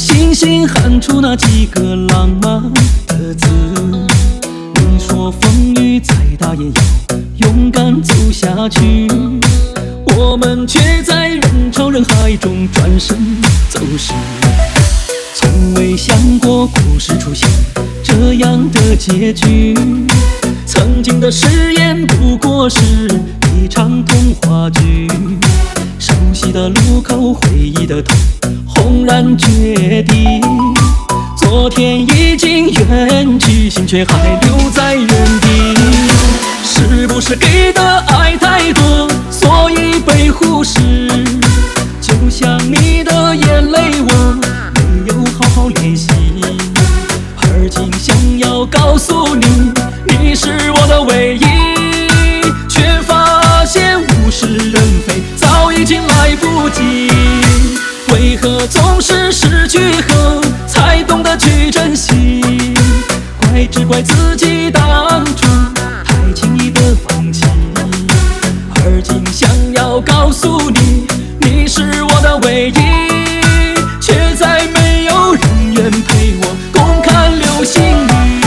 轻轻喊出那几个浪漫的字。你说风雨再大也要勇敢走下去，我们却在人潮人海中转身走失。从未想过故事出现这样的结局，曾经的誓言不过是一场童话剧。熟悉的路口，回忆的痛，轰然决定。昨天已经远去，心却还留在原地。是不是给的爱太多，所以被忽视？就像你的眼泪，我没有好好练习。而今想要告诉你，你是我的唯一，却发现物是人非，早已经来不及。为何总是失去后才懂得去珍惜？只怪自己当初太轻易的放弃。而今想要告诉你，你是我的唯一，却再没有人愿陪我共看流星雨。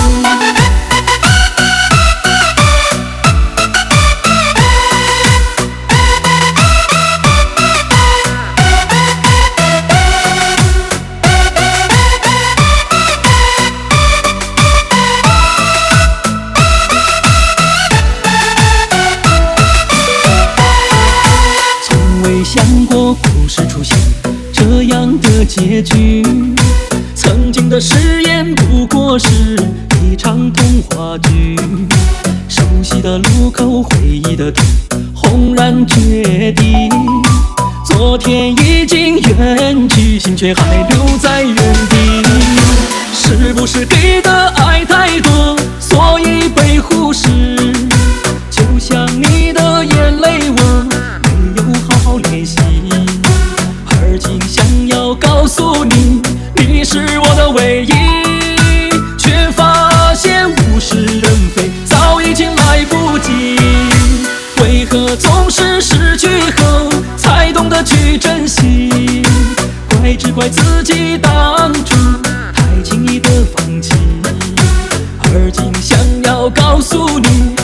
想过故事出现这样的结局，曾经的誓言不过是一场童话剧。熟悉的路口，回忆的痛，轰然决定。昨天已经远去，心却还留在原地。是不是给的爱太多，所以被忽视？就像你的眼泪，我没有好好练习。而今想要告诉你，你是我的唯一，却发现物是人非，早已经来不及。为何总是失去后才懂得去珍惜？只怪自己当初太轻易的放弃。而今想要告诉你，